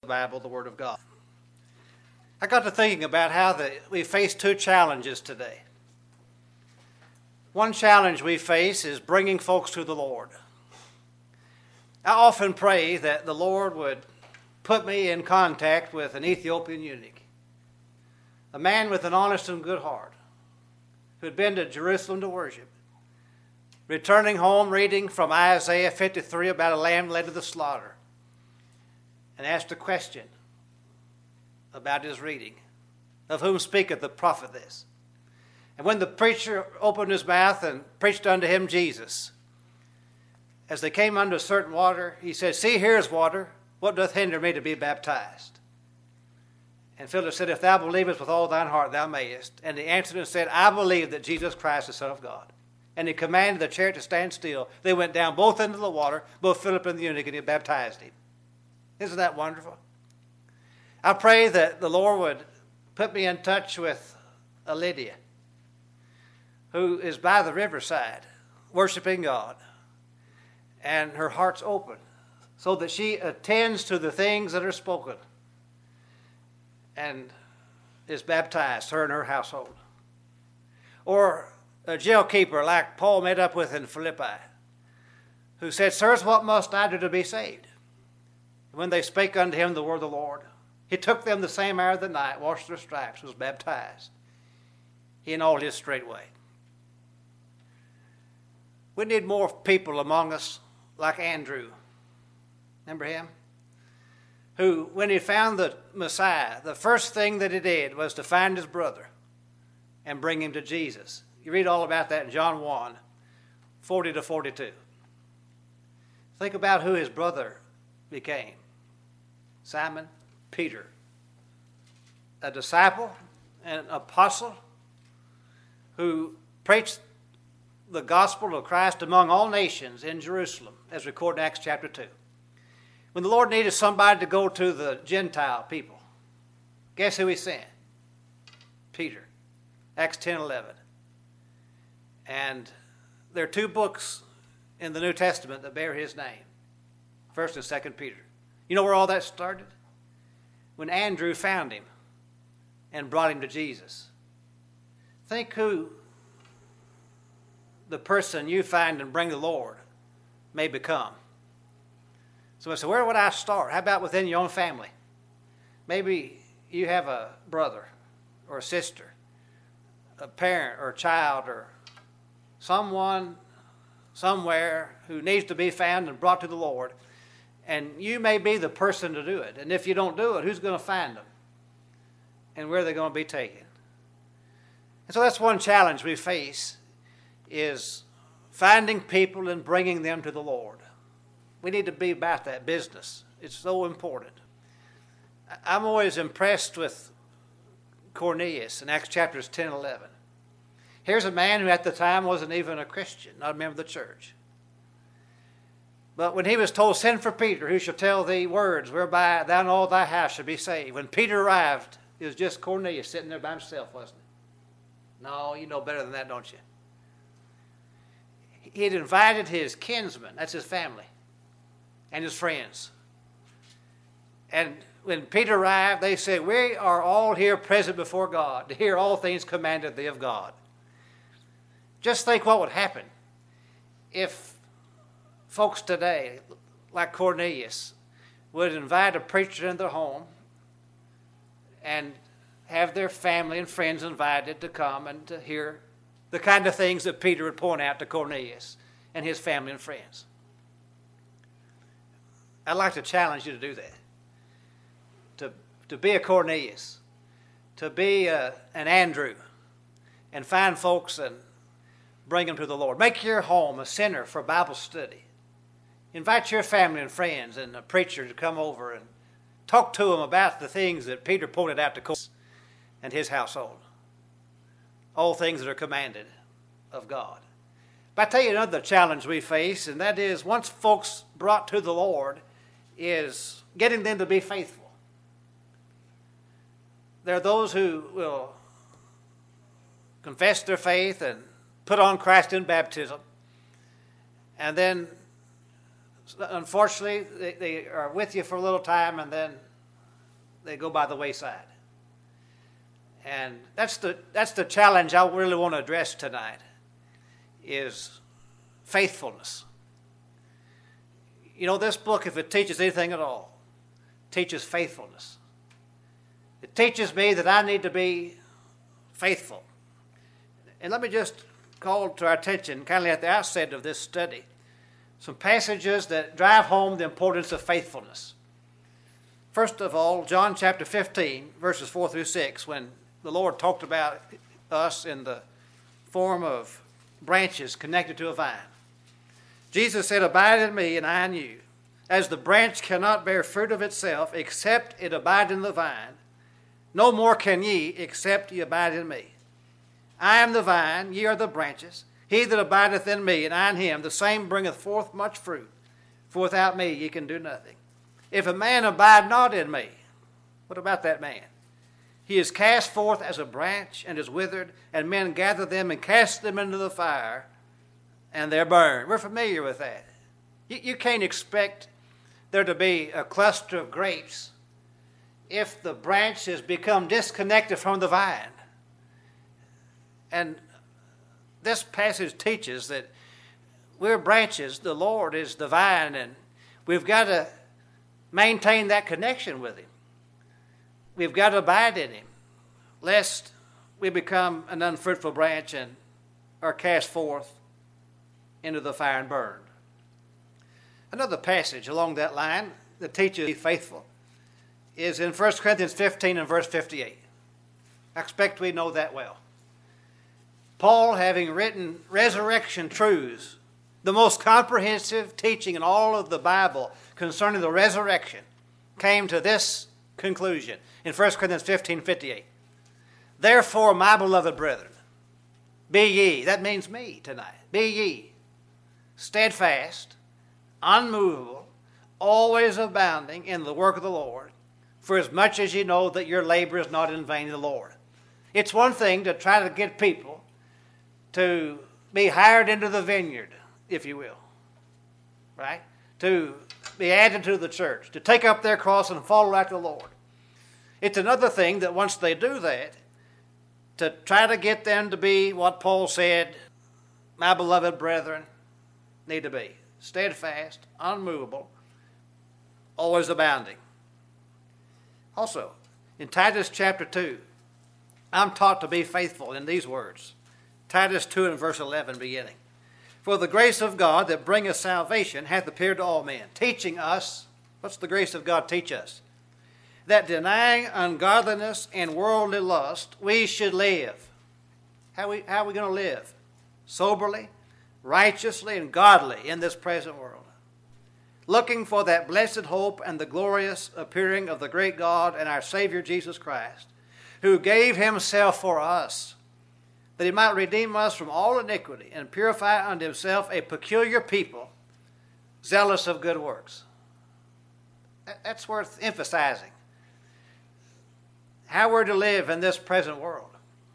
Bible, the Word of God. I got to thinking about how we face two challenges today. One challenge we face is bringing folks to the Lord. I often pray that the Lord would put me in contact with an Ethiopian eunuch, a man with an honest and good heart, who had been to Jerusalem to worship, returning home reading from Isaiah 53 about a lamb led to the slaughter, and asked a question about his reading, of whom speaketh the prophet this? And when the preacher opened his mouth and preached unto him Jesus, as they came unto a certain water, he said, See, here is water. What doth hinder me to be baptized? And Philip said, If thou believest with all thine heart, thou mayest. And he answered and said, I believe that Jesus Christ is the Son of God. And he commanded the chariot to stand still. They went down both into the water, both Philip and the eunuch, and he baptized him. Isn't that wonderful? I pray that the Lord would put me in touch with a Lydia, who is by the riverside, worshiping God, and her heart's open, so that she attends to the things that are spoken and is baptized, her and her household. Or a jailkeeper like Paul met up with in Philippi, who said, Sirs, what must I do to be saved? When they spake unto him the word of the Lord, he took them the same hour of the night, washed their stripes, was baptized, he and all his straightway. We need more people among us like Andrew. Remember him? Who, when he found the Messiah, the first thing that he did was to find his brother and bring him to Jesus. You read all about that in John 1, 40 to 42. Think about who his brother became. Simon Peter, a disciple and apostle who preached the gospel of Christ among all nations in Jerusalem, as recorded in Acts chapter 2. When the Lord needed somebody to go to the Gentile people, guess who he sent? Peter. Acts 10:11. And there are two books in the New Testament that bear his name, 1st and 2nd Peter. You know where all that started? When Andrew found him and brought him to Jesus. Think who the person you find and bring the Lord may become. So I said, where would I start? How about within your own family? Maybe you have a brother or a sister, a parent or a child or someone somewhere who needs to be found and brought to the Lord. And you may be the person to do it. And if you don't do it, who's going to find them? And where are they going to be taken? And so that's one challenge we face, is finding people and bringing them to the Lord. We need to be about that business. It's so important. I'm always impressed with Cornelius in Acts chapters 10 and 11. Here's a man who at the time wasn't even a Christian, not a member of the church. But when he was told, Send for Peter, who shall tell thee words whereby thou and all thy house shall be saved. When Peter arrived, it was just Cornelius sitting there by himself, wasn't it? No, you know better than that, don't you? He had invited his kinsmen, that's his family, and his friends. And when Peter arrived, they said, We are all here present before God to hear all things commanded thee of God. Just think what would happen if folks today, like Cornelius, would invite a preacher in their home and have their family and friends invited to come and to hear the kind of things that Peter would point out to Cornelius and his family and friends. I'd like to challenge you to do that. To be a Cornelius, to be an Andrew, and find folks and bring them to the Lord. Make your home a center for Bible study. Invite your family and friends and a preacher to come over and talk to them about the things that Peter pointed out to Cornelius and his household. All things that are commanded of God. But I tell you another challenge we face, and that is once folks brought to the Lord, is getting them to be faithful. There are those who will confess their faith and put on Christ in baptism, and then unfortunately, they are with you for a little time and then they go by the wayside. And that's the challenge I really want to address tonight, is faithfulness. You know, this book, if it teaches anything at all, teaches faithfulness. It teaches me that I need to be faithful. And let me just call to our attention, kind of at the outset of this study, some passages that drive home the importance of faithfulness. First of all, John chapter 15, verses 4 through 6, when the Lord talked about us in the form of branches connected to a vine. Jesus said, "Abide in me, and I in you. As the branch cannot bear fruit of itself, except it abide in the vine, no more can ye, except ye abide in me. I am the vine, ye are the branches. He that abideth in me, and I in him, the same bringeth forth much fruit. For without me ye can do nothing. If a man abide not in me," what about that man? "He is cast forth as a branch, and is withered, and men gather them and cast them into the fire, and they're burned." We're familiar with that. You can't expect there to be a cluster of grapes if the branch has become disconnected from the vine. And this passage teaches that we're branches, the Lord is the vine, and we've got to maintain that connection with him. We've got to abide in him, lest we become an unfruitful branch and are cast forth into the fire and burned. Another passage along that line that teaches be faithful is in 1 Corinthians 15 and verse 58. I expect we know that well. Paul, having written resurrection truths, the most comprehensive teaching in all of the Bible concerning the resurrection, came to this conclusion in 1 Corinthians 15:58. "Therefore, my beloved brethren, be ye," that means me tonight, "be ye steadfast, unmovable, always abounding in the work of the Lord, for as much as ye know that your labor is not in vain in the Lord." It's one thing to try to get people to be hired into the vineyard, if you will, right? To be added to the church, to take up their cross and follow after the Lord. It's another thing that once they do that, to try to get them to be what Paul said, "My beloved brethren," need to be steadfast, unmovable, always abounding. Also, in Titus chapter 2, I'm taught to be faithful in these words. Titus 2 and verse 11 beginning. "For the grace of God that bringeth salvation hath appeared to all men," teaching us, what's the grace of God teach us? "That denying ungodliness and worldly lust, we should live." How are we going to live? Soberly, righteously, and godly in this present world. "Looking for that blessed hope and the glorious appearing of the great God and our Savior Jesus Christ, who gave himself for us, that he might redeem us from all iniquity and purify unto himself a peculiar people, zealous of good works." That's worth emphasizing. How we're to live in this present world.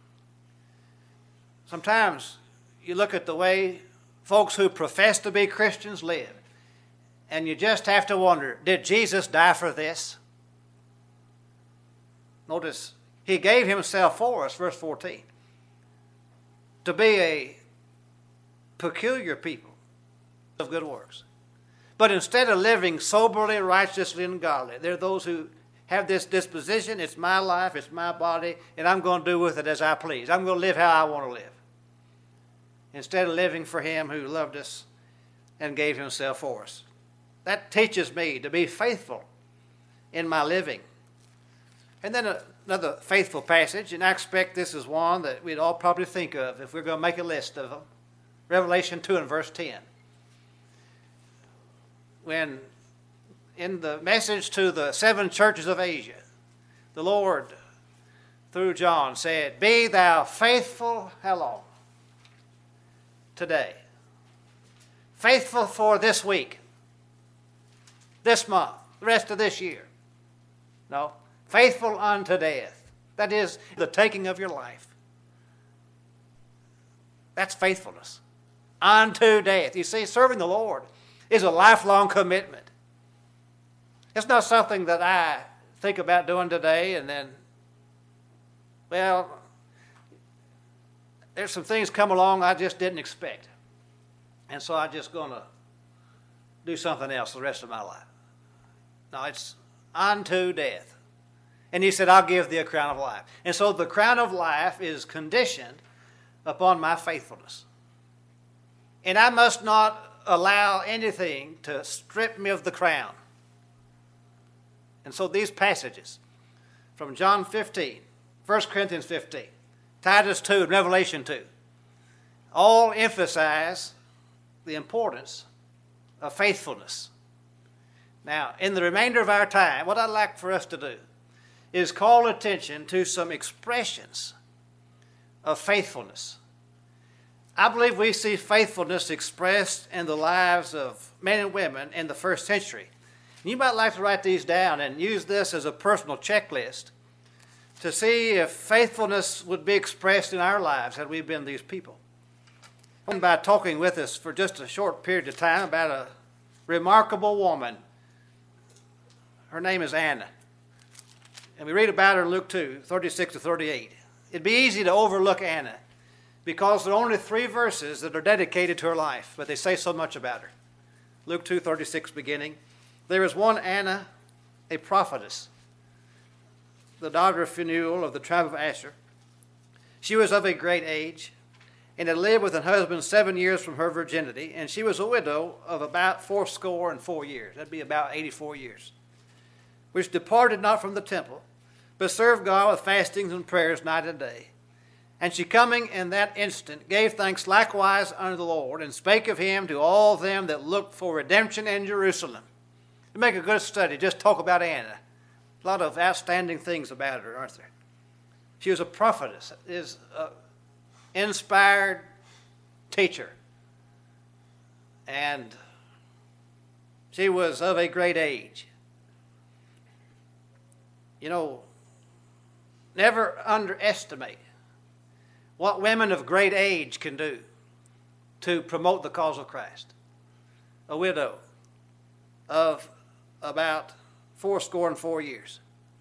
Sometimes you look at the way folks who profess to be Christians live, and you just have to wonder, did Jesus die for this? Notice, he gave himself for us, verse 14, to be a peculiar people of good works. But instead of living soberly, righteously, and godly, there are those who have this disposition, it's my life, it's my body, and I'm going to do with it as I please. I'm going to live how I want to live. Instead of living for him who loved us and gave himself for us. That teaches me to be faithful in my living. And then another faithful passage, and I expect this is one that we'd all probably think of if we're going to make a list of them. Revelation 2 and verse 10. When in the message to the 7 churches of Asia, the Lord, through John, said, "Be thou faithful," how long? Today. Faithful for this week, this month, the rest of this year. No. Faithful unto death. That is the taking of your life. That's faithfulness. Unto death. You see, serving the Lord is a lifelong commitment. It's not something that I think about doing today, and then, well, there's some things come along I just didn't expect. And so I'm just going to do something else the rest of my life. No, it's unto death. And he said, I'll give thee a crown of life. And so the crown of life is conditioned upon my faithfulness. And I must not allow anything to strip me of the crown. And so these passages from John 15, 1 Corinthians 15, Titus 2, and Revelation 2, all emphasize the importance of faithfulness. Now, in the remainder of our time, what I'd like for us to do is call attention to some expressions of faithfulness. I believe we see faithfulness expressed in the lives of men and women in the first century. You might like to write these down and use this as a personal checklist to see if faithfulness would be expressed in our lives had we been these people. And by talking with us for just a short period of time about a remarkable woman. Her name is Anna. And we read about her in Luke 2, 36 to 38. It'd be easy to overlook Anna because there are only 3 verses that are dedicated to her life, but they say so much about her. Luke 2, 36 beginning. There is one Anna, a prophetess, the daughter of Phanuel of the tribe of Asher. She was of a great age, and had lived with her husband 7 years from her virginity, and she was a widow of about 84 years. That'd be about 84 years. Which departed not from the temple, but served God with fastings and prayers night and day. And she coming in that instant gave thanks likewise unto the Lord, and spake of him to all them that looked for redemption in Jerusalem. To make a good study, just talk about Anna. A lot of outstanding things about her, aren't there? She was a prophetess, is an inspired teacher. And she was of a great age. You know, never underestimate what women of great age can do to promote the cause of Christ. A widow of about 84 years.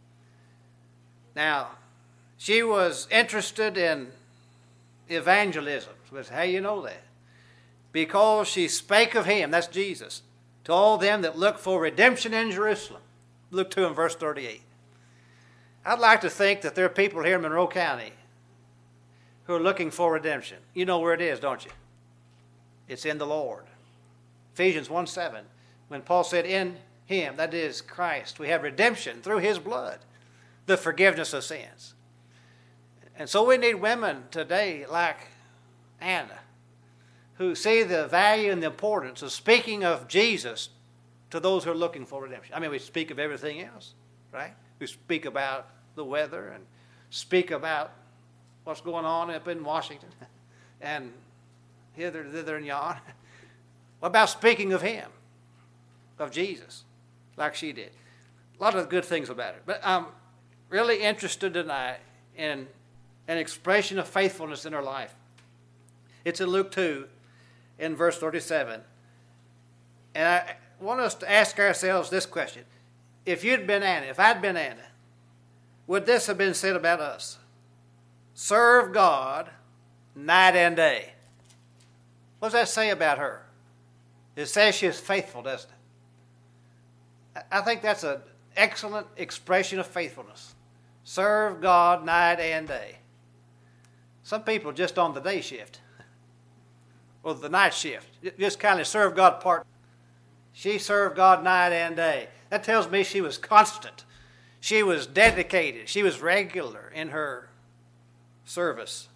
Now, she was interested in evangelism. That's how you know that. Because she spake of him, that's Jesus, to all them that look for redemption in Jerusalem. Luke 2 and verse 38. I'd like to think that there are people here in Monroe County who are looking for redemption. You know where it is, don't you? It's in the Lord. Ephesians 1:7, when Paul said, in him, that is Christ, we have redemption through his blood, the forgiveness of sins. And so we need women today like Anna, who see the value and the importance of speaking of Jesus to those who are looking for redemption. I mean, we speak of everything else, right? We speak about the weather and speak about what's going on up in Washington and hither, thither, and yon. What about speaking of him, of Jesus, like she did? A lot of good things about it. But I'm really interested tonight in an expression of faithfulness in her life. It's in Luke 2 in verse 37. And I want us to ask ourselves this question. If you'd been Anna, if I'd been Anna, would this have been said about us? Serve God night and day. What does that say about her? It says she is faithful, doesn't it? I think that's an excellent expression of faithfulness. Serve God night and day. Some people just on the day shift or the night shift, just kind of serve God part. She served God night and day. That tells me she was constant. She was dedicated. She was regular in her service.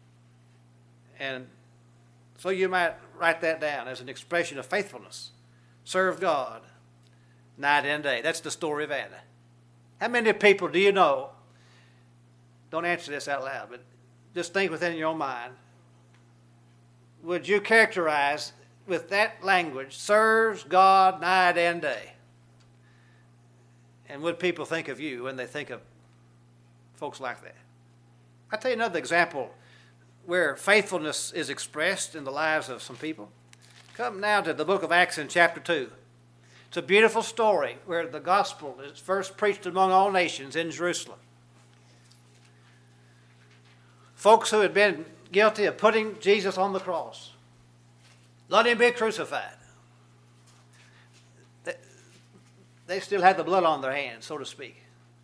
And so you might write that down as an expression of faithfulness. Serve God night and day. That's the story of Anna. How many people do you know? Don't answer this out loud, but just think within your own mind. Would you characterize with that language, serves God night and day? And would people think of you when they think of folks like that? I'll tell you another example where faithfulness is expressed in the lives of some people. Come now to the book of Acts in chapter 2. It's a beautiful story where the gospel is first preached among all nations in Jerusalem. Folks who had been guilty of putting Jesus on the cross, let him be crucified. They still had the blood on their hands, so to speak.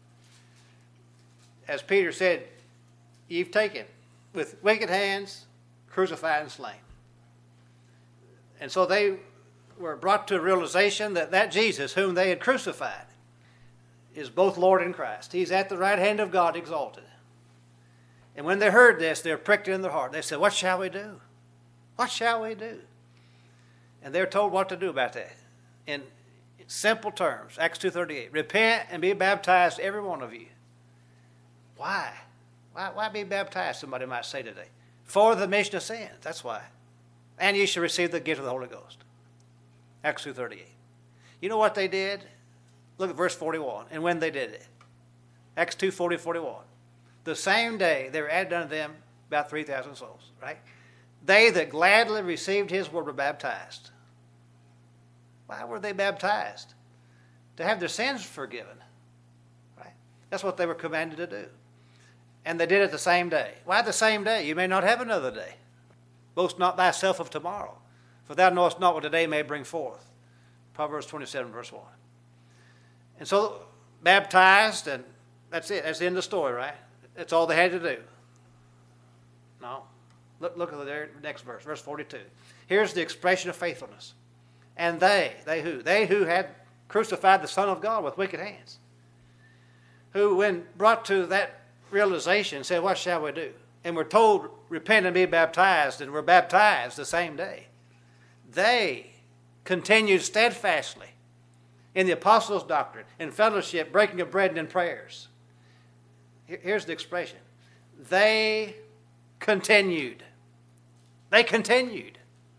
As Peter said, you've taken with wicked hands, crucified and slain. And so they were brought to a realization that Jesus, whom they had crucified, is both Lord and Christ. He's at the right hand of God exalted. And when they heard this, they were pricked in their heart. They said, what shall we do? What shall we do? And they're told what to do about that. In simple terms, Acts 2:38, repent and be baptized, every one of you. Why? Why be baptized, somebody might say today? For the remission of sins, that's why. And you shall receive the gift of the Holy Ghost. Acts 2:38. You know what they did? Look at verse 41. And when they did it. Acts 2:40-41. The same day there were added unto them about 3,000 souls, right? They that gladly received his word were baptized. Why were they baptized? To have their sins forgiven, right? That's what they were commanded to do. And they did it the same day. Why the same day? You may not have another day. Boast not thyself of tomorrow, for thou knowest not what the day may bring forth. Proverbs 27, verse 1. And so, baptized, and that's it. That's the end of the story, right? That's all they had to do. No. Look at the next verse, verse 42. Here's the expression of faithfulness. And they who? They who had crucified the Son of God with wicked hands. Who, when brought to that realization, said, what shall we do? And were told, repent and be baptized, and were baptized the same day. They continued steadfastly in the apostles' doctrine, in fellowship, breaking of bread, and in prayers. Here's the expression. They continued. They continued.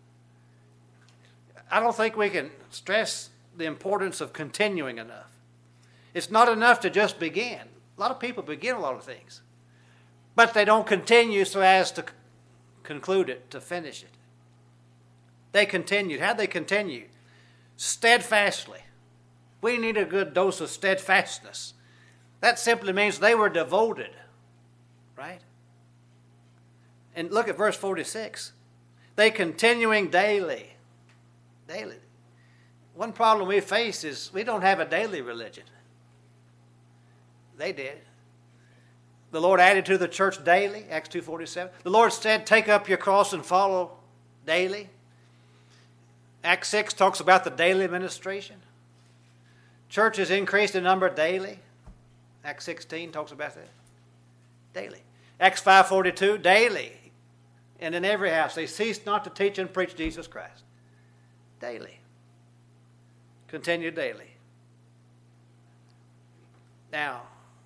I don't think we can stress the importance of continuing enough. It's not enough to just begin. A lot of people begin a lot of things, but they don't continue so as to conclude it, to finish it. They continued. How'd they continue? Steadfastly. We need a good dose of steadfastness. That simply means they were devoted, right? And look at verse 46. They continuing daily. Daily. One problem we face is we don't have a daily religion. They did. The Lord added to the church daily, Acts 2:47. The Lord said, take up your cross and follow daily. Acts 6 talks about the daily administration. Churches increased in number daily. Acts 16 talks about that. Daily. Acts 5:42, daily. And in every house they ceased not to teach and preach Jesus Christ. Daily. Continue daily. Now,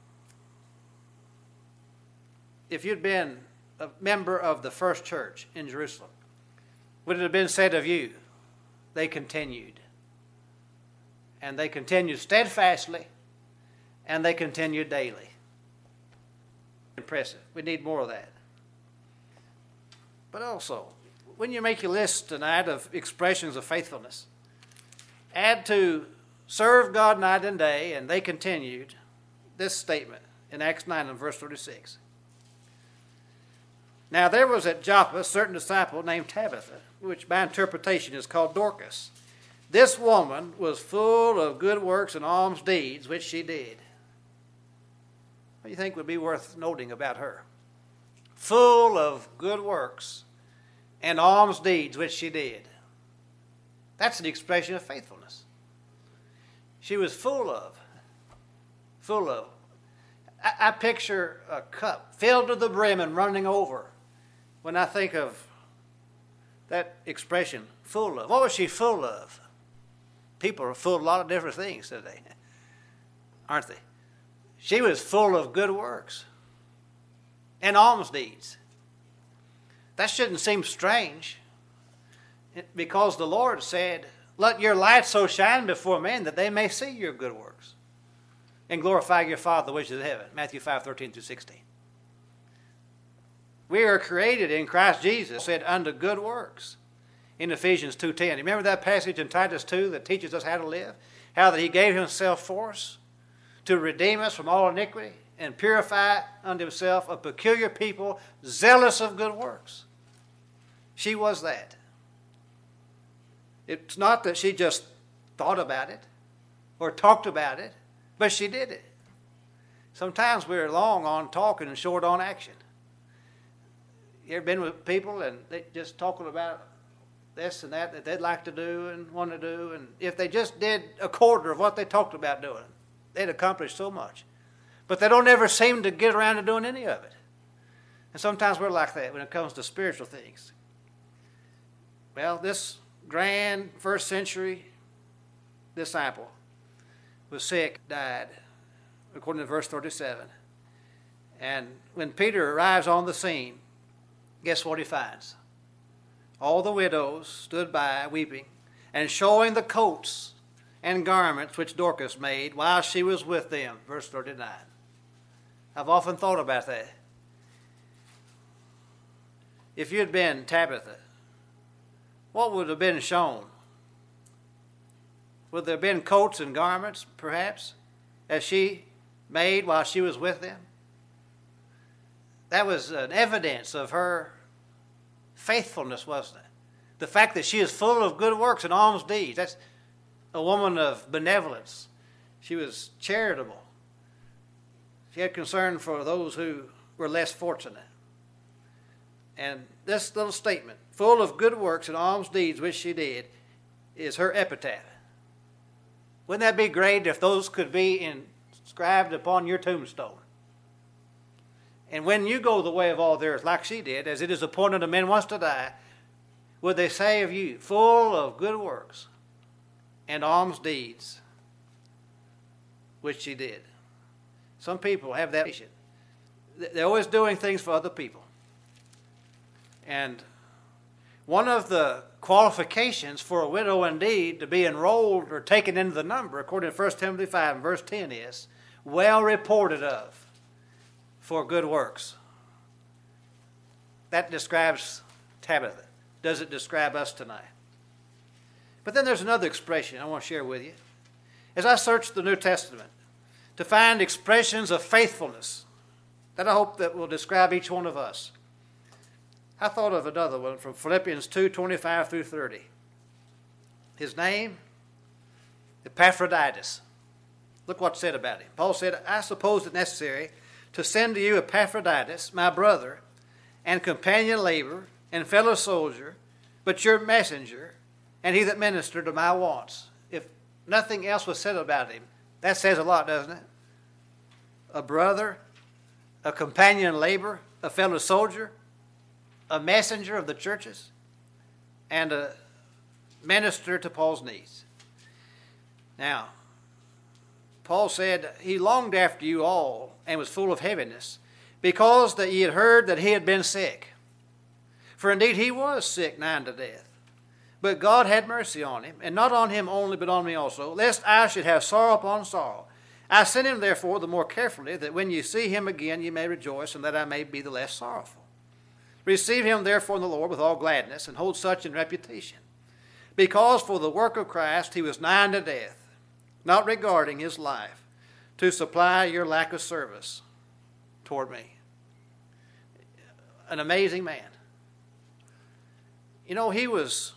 if you'd been a member of the first church in Jerusalem, would it have been said of you, they continued? And they continued steadfastly, and they continued daily. Impressive. We need more of that. But also, when you make your list tonight of expressions of faithfulness, add to serve God night and day, and they continued, this statement in Acts 9 and verse 36. Now there was at Joppa a certain disciple named Tabitha, which by interpretation is called Dorcas. This woman was full of good works and alms deeds, which she did. What do you think would be worth noting about her? Full of good works and alms deeds, which she did. That's an expression of faithfulness. She was full of. I picture a cup filled to the brim and running over when I think of that expression, full of. What was she full of? People are full of a lot of different things today, aren't they? She was full of good works and alms deeds. That shouldn't seem strange, because the Lord said, let your light so shine before men that they may see your good works and glorify your Father which is in heaven. Matthew 5:13-16. We are created in Christ Jesus, said, unto good works in Ephesians 2:10. Remember that passage in Titus 2 that teaches us how to live? how that he gave himself for us to redeem us from all iniquity and purify unto himself a peculiar people, zealous of good works. She was that. It's not that she just thought about it or talked about it, but she did it. Sometimes we're long on talking and short on action. You ever been with people and they just talking about this and that they'd like to do and want to do, and if they just did a quarter of what they talked about doing, they'd accomplish so much. But they don't ever seem to get around to doing any of it. And sometimes we're like that when it comes to spiritual things. Well, this grand first century disciple was sick, died, according to verse 37. And when Peter arrives on the scene, guess what he finds? All the widows stood by weeping and showing the coats and garments which Dorcas made while she was with them. Verse 39. I've often thought about that. If you'd been Tabitha, what would have been shown? Would there have been coats and garments, perhaps, as she made while she was with them? That was an evidence of her faithfulness, wasn't it? The fact that she is full of good works and alms deeds. That's a woman of benevolence. She was charitable. She had concern for those who were less fortunate. And this little statement, full of good works and alms deeds which she did, is her epitaph. Wouldn't that be great if those could be inscribed upon your tombstone? And when you go the way of all theirs, like she did, as it is appointed a man once to die, would they say of you, full of good works and alms deeds, which she did? Some people have that vision. They're always doing things for other people. And one of the qualifications for a widow indeed to be enrolled or taken into the number, according to 1 Timothy 5 and verse 10 is, well reported of for good works. That describes Tabitha. Does it describe us tonight? But then there's another expression I want to share with you. As I searched the New Testament to find expressions of faithfulness that I hope that will describe each one of us, I thought of another one from Philippians 2:25 through 30. His name, Epaphroditus. Look what's said about him. Paul said, I suppose it necessary to send to you Epaphroditus, my brother, and companion laborer, and fellow soldier, but your messenger, and he that ministered to my wants. If nothing else was said about him, that says a lot, doesn't it? A brother, a companion laborer, a fellow soldier, a messenger of the churches, and a minister to Paul's needs. Now, Paul said he longed after you all and was full of heaviness, because that ye had heard that he had been sick. For indeed he was sick nigh unto death. But God had mercy on him, and not on him only, but on me also, lest I should have sorrow upon sorrow. I sent him therefore the more carefully, that when ye see him again ye may rejoice, and that I may be the less sorrowful. Receive him therefore in the Lord with all gladness, and hold such in reputation. Because for the work of Christ he was nigh unto death, not regarding his life, to supply your lack of service toward me. An amazing man. You know, he was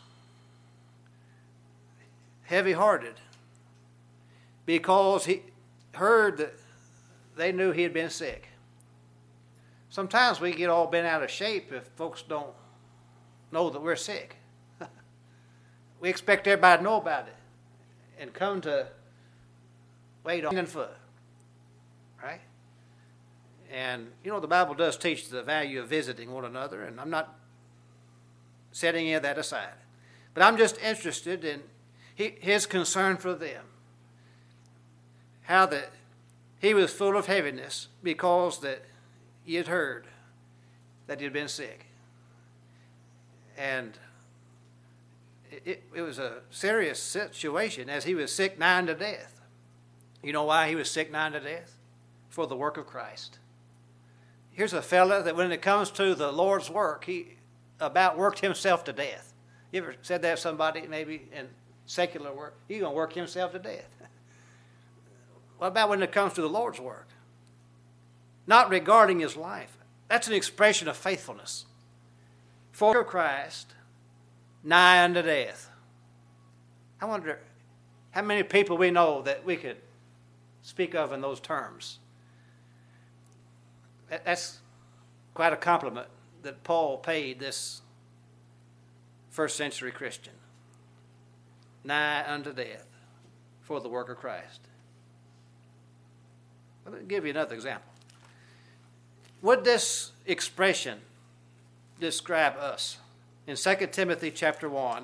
heavy-hearted because he heard that they knew he had been sick. Sometimes we get all bent out of shape if folks don't know that we're sick. We expect everybody to know about it and come to wait on foot, right? And, you know, the Bible does teach the value of visiting one another, and I'm not setting any of that aside. But I'm just interested in his concern for them. How that he was full of heaviness because that he had heard that he had been sick. And it was a serious situation as he was sick nigh unto death. You know why he was sick nigh unto death? For the work of Christ. Here's a fella that when it comes to the Lord's work, he about worked himself to death. You ever said that to somebody maybe in secular work? He's going to work himself to death. What about when it comes to the Lord's work? Not regarding his life. That's an expression of faithfulness. For Christ, nigh unto death. I wonder how many people we know that we could speak of in those terms. That's quite a compliment that Paul paid this first century Christian. Nigh unto death for the work of Christ. Let me give you another example. Would this expression describe us? In 2 Timothy chapter 1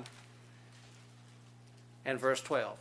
and verse 12.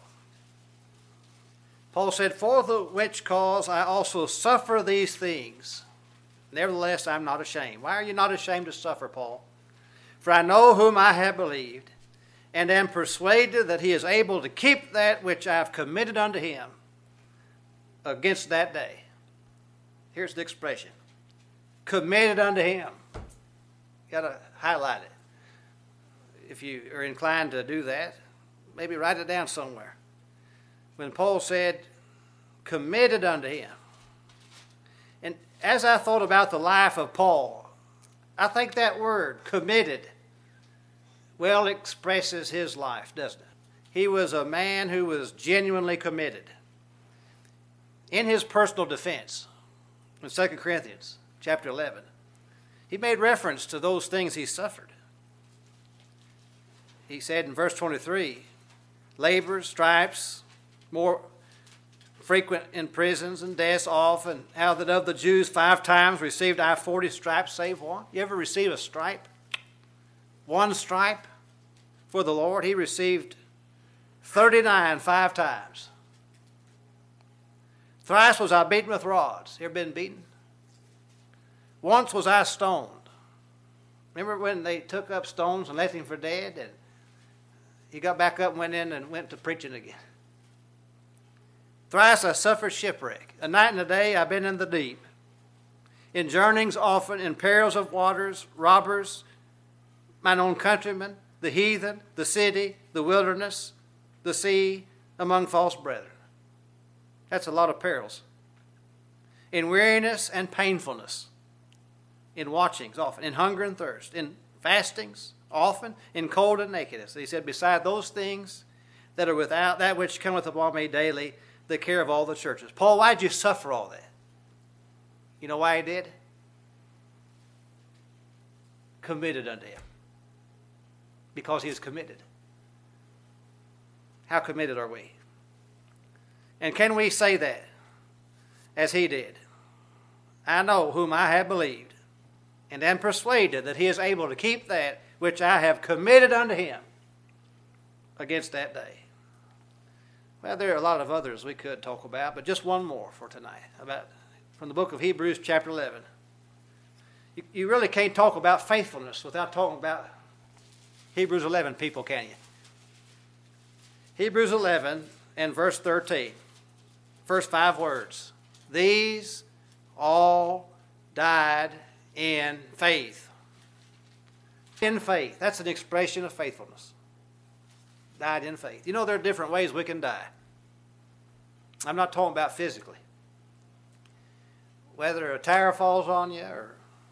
Paul said, for the which cause I also suffer these things. Nevertheless, I'm not ashamed. Why are you not ashamed to suffer, Paul? For I know whom I have believed, and am persuaded that he is able to keep that which I have committed unto him against that day. Here's the expression. Committed unto him. You got to highlight it. If you are inclined to do that, maybe write it down somewhere. When Paul said, committed unto him. And as I thought about the life of Paul, I think that word, committed, well expresses his life, doesn't it? He was a man who was genuinely committed. In his personal defense, in 2 Corinthians chapter 11, he made reference to those things he suffered. He said in verse 23, labors, stripes, more frequent in prisons and deaths often, how that of the Jews 5 times received I 40 stripes, save one. You ever receive a stripe? One stripe for the Lord? He received 39 5 times. Thrice was I beaten with rods. You ever been beaten? Once was I stoned. Remember when they took up stones and left him for dead? And he got back up and went in and went to preaching again. Thrice I suffered shipwreck. A night and a day I've been in the deep. In journeyings often, in perils of waters, robbers, mine own countrymen, the heathen, the city, the wilderness, the sea, among false brethren. That's a lot of perils. In weariness and painfulness. In watchings often. In hunger and thirst. In fastings often. In cold and nakedness. He said, beside those things that are without, that which cometh upon me daily, the care of all the churches. Paul, why did you suffer all that? You know why he did? Committed unto him. Because he is committed. How committed are we? And can we say that as he did? I know whom I have believed, and am persuaded that he is able to keep that which I have committed unto him against that day. Well, there are a lot of others we could talk about, but just one more for tonight, about from the book of Hebrews chapter 11. You really can't talk about faithfulness without talking about Hebrews 11, people, can you? Hebrews 11 and verse 13. First 5 words. These all died in faith. In faith. That's an expression of faithfulness. Died in faith. You know, there are different ways we can die. I'm not talking about physically. Whether a tire falls on you or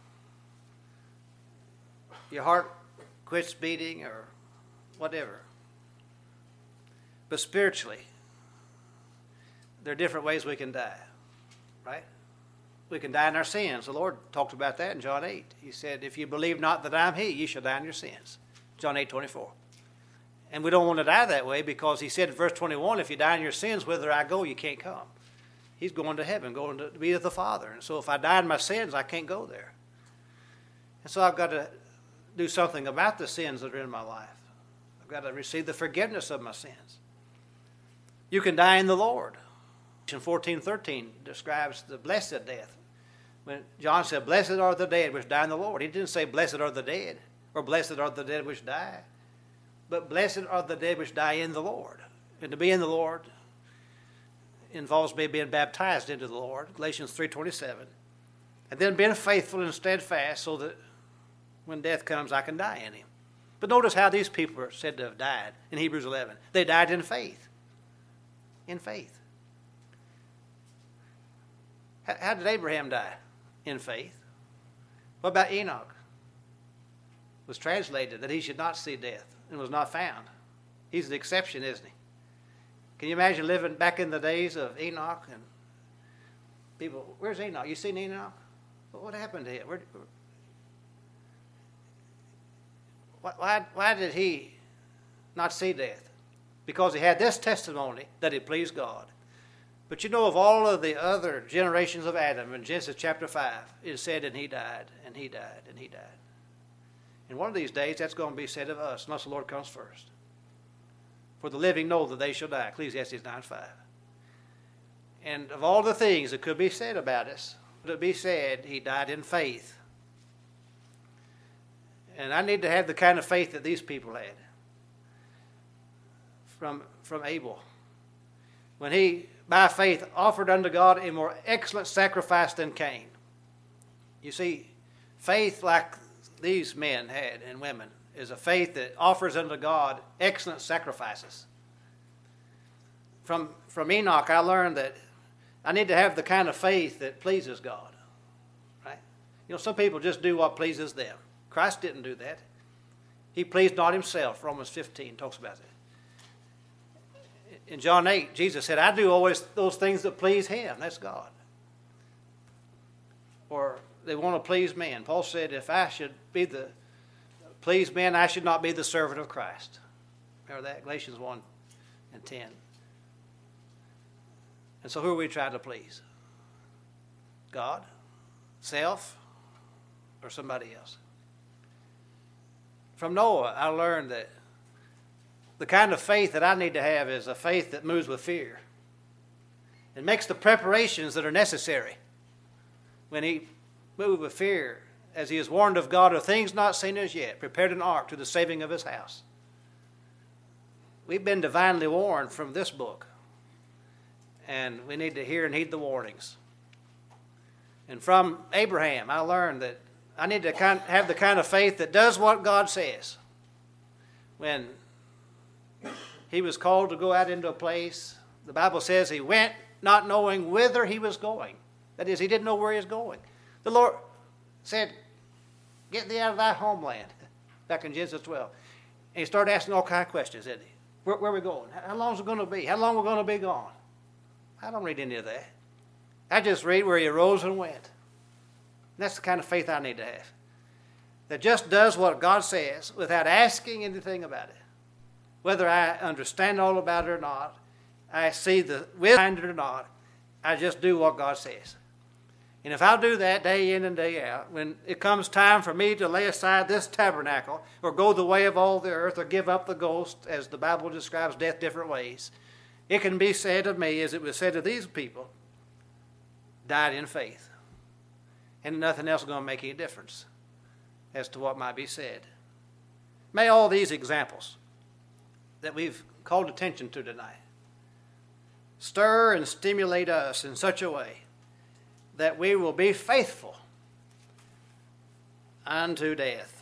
your heart quits beating or whatever. But spiritually, there are different ways we can die, right? We can die in our sins. The Lord talked about that in John 8. He said, if you believe not that I am he, you shall die in your sins. John 8:24. And we don't want to die that way because he said in verse 21, if you die in your sins, whither I go, you can't come. He's going to heaven, going to be with the Father. And so if I die in my sins, I can't go there. And so I've got to do something about the sins that are in my life. I've got to receive the forgiveness of my sins. You can die in the Lord. Revelation 14:13 describes the blessed death. When John said, blessed are the dead which die in the Lord. He didn't say, blessed are the dead, or blessed are the dead which die. But blessed are the dead which die in the Lord. And to be in the Lord involves me being baptized into the Lord, Galatians 3:27. And then being faithful and steadfast so that when death comes, I can die in him. But notice how these people are said to have died in Hebrews 11. They died in faith. In faith. How did Abraham die? In faith. What about Enoch? It was translated that he should not see death and was not found. He's the exception, isn't he? Can you imagine living back in the days of Enoch and people, where's Enoch? You seen Enoch? What happened to him? Why did he not see death? Because he had this testimony that it pleased God. But you know, of all of the other generations of Adam in Genesis chapter 5, it said, and he died, and he died, and he died. And one of these days, that's going to be said of us, unless the Lord comes first. For the living know that they shall die, Ecclesiastes 9:5. And of all the things that could be said about us, it would be said, he died in faith. And I need to have the kind of faith that these people had from Abel. When he, by faith, offered unto God a more excellent sacrifice than Cain. You see, faith like these men had and women is a faith that offers unto God excellent sacrifices. From Enoch, I learned that I need to have the kind of faith that pleases God. Right? You know, some people just do what pleases them. Christ didn't do that. He pleased not himself. Romans 15 talks about that. In John 8, Jesus said, I do always those things that please him. That's God. Or they want to please men. Paul said, if I should please men, I should not be the servant of Christ. Remember that? Galatians 1 and 10. And so who are we trying to please? God? Self? Or somebody else? From Noah, I learned that the kind of faith that I need to have is a faith that moves with fear. It makes the preparations that are necessary. When he moved with fear, as he is warned of God of things not seen as yet, prepared an ark to the saving of his house. We've been divinely warned from this book. And we need to hear and heed the warnings. And from Abraham, I learned that I need to have the kind of faith that does what God says. When he was called to go out into a place, the Bible says he went not knowing whither he was going. That is, he didn't know where he was going. The Lord said, get thee out of thy homeland, back in Genesis 12. And he started asking all kinds of questions, didn't he? Where are we going? How long is it going to be? How long are we going to be gone? I don't read any of that. I just read where he arose and went. And that's the kind of faith I need to have. That just does what God says without asking anything about it. Whether I understand all about it or not, I see the wisdom behind it or not, I just do what God says. And if I'll do that day in and day out, when it comes time for me to lay aside this tabernacle or go the way of all the earth or give up the ghost, as the Bible describes death different ways, it can be said of me, as it was said of these people, died in faith. And nothing else is going to make any difference as to what might be said. May all these examples that we've called attention to tonight stir and stimulate us in such a way that we will be faithful unto death.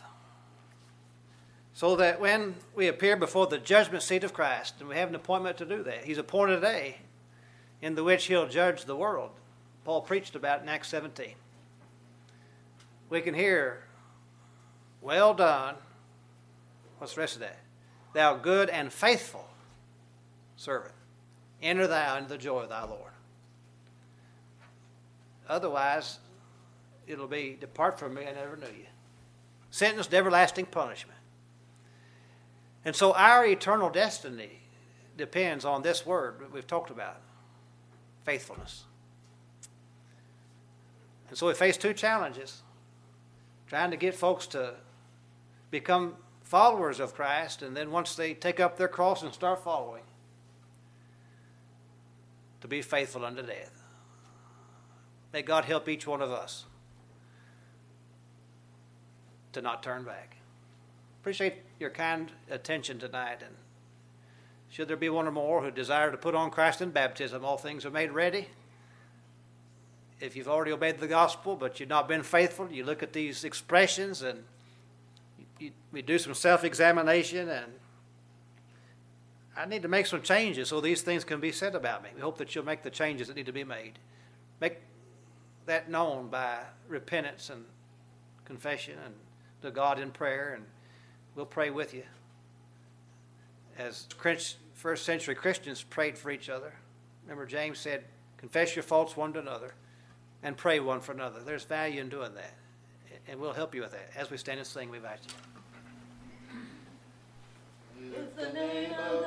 So that when we appear before the judgment seat of Christ, and we have an appointment to do that, he's appointed a day in the which he'll judge the world. Paul preached about it in Acts 17. We can hear, well done, what's the rest of that? Thou good and faithful servant, enter thou into the joy of thy Lord. Otherwise, it'll be, depart from me, I never knew you. Sentenced to everlasting punishment. And so our eternal destiny depends on this word that we've talked about, faithfulness. And so we face two challenges. Trying to get folks to become followers of Christ, and then once they take up their cross and start following, to be faithful unto death. May God help each one of us to not turn back. Appreciate your kind attention tonight, and should there be one or more who desire to put on Christ in baptism, all things are made ready. If you've already obeyed the gospel but you've not been faithful, you look at these expressions and we do some self-examination, and I need to make some changes so these things can be said about me. We hope that you'll make the changes that need to be made. that known by repentance and confession and to God in prayer, and we'll pray with you. As first century Christians prayed for each other. Remember, James said, confess your faults one to another and pray one for another. There's value in doing that, and we'll help you with that. As we stand and sing, we invite you.